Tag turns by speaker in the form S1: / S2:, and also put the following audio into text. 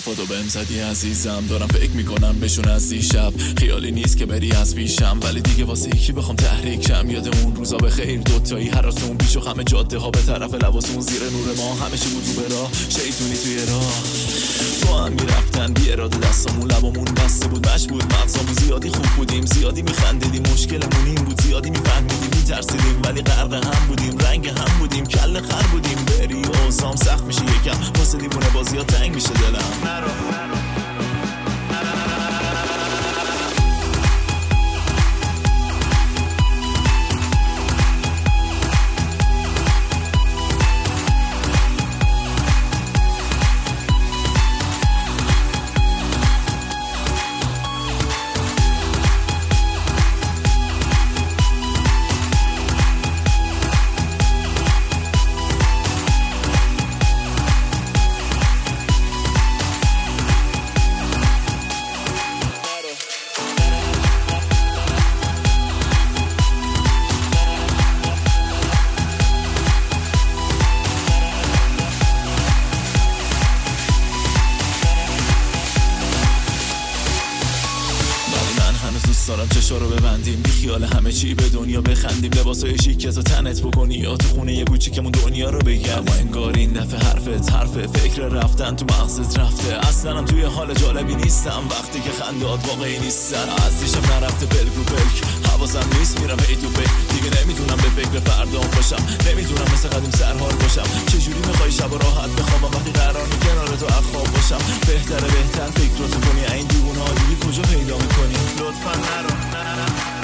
S1: حرفاتو بهم زدی عزیزم، دارم فکر میکنم بهشون از دیشب. خیالی نیست که بری از پیشم، ولی دیگه واسه یکی بخوام تحریک شم. یاد اون روزا به خیر دوتایی هراسون پیش و خم جاده ها به طرف لباسون زیر نور ما، همه چی بود رو به راه، شیطونی توی راه. تو هم میرفتن بی اراده دستامون لبامون بسته بود، مش بود مغزامون. زیادی خوب بودیم، زیادی میخندیدیم، مشکلمون این بود زیادی میفهمیدیم، میترسیدیم ولی غرق هم بودیم، رنگ هم بودیم، کل خر بودیم. بری اوزام سخت میشه یکم، واسه دیوونه بازی ها تنگ میشه دلم. دارم چشا رو ببندیم، بی خیال همه چی به دنیا بخندیم، لباسای شیک تو تنت بکنی یا تو خونه یه کوچیکمون دنیا رو بگم. اما انگار این دفعه حرف فکر رفتن تو مغزت رفته. اصلا توی حال جالبی نیستم وقتی که خندات واقعی نیستن. از دیشب نرفته بلک رو بلک، حواسم نیست میرم هی تو فکر، دیگه نمیتونم به فکر فردام باشم، نمیتونم مثل قدیم سرحال باشم. چجوری میخوای شب راحت بخوابم وقتی قراره کنار تو خواب باشم؟ بهتر فکراتو کنی این دیوونه ها دیگه کجا پیدا میکنی؟ لطفا نرو